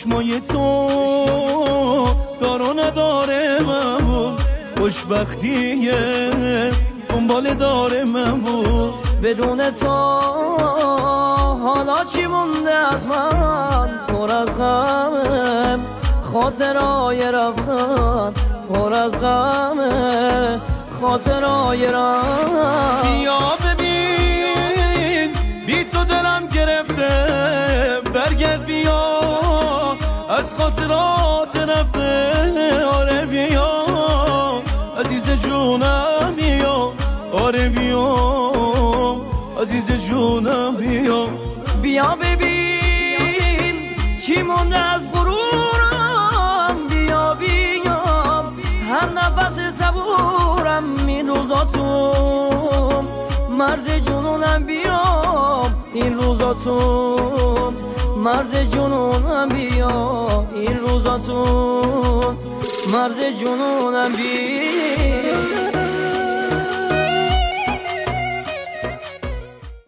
چشمای تو دار و نداره من بود، خوشبختیه دنبال داره من بود. بدون تو حالا چی مونده از من؟ پر از غمه خاطرای رفتن، پر از غمه خاطرای رفتن. بیا ببین بی تو دلم گرفته، برگرد بیا از خاطرات رفته. آره بیا عزیز جونم بیا، آره بیا عزیز جونم بیا. بیا ببین چی مونده از غرورم، بیا بیا هم نفس صبورم این روزاتون، مرز جنونم بیا این روزاتون، مرز جنونم بیا این روزاتون، مرز جنونم بیا.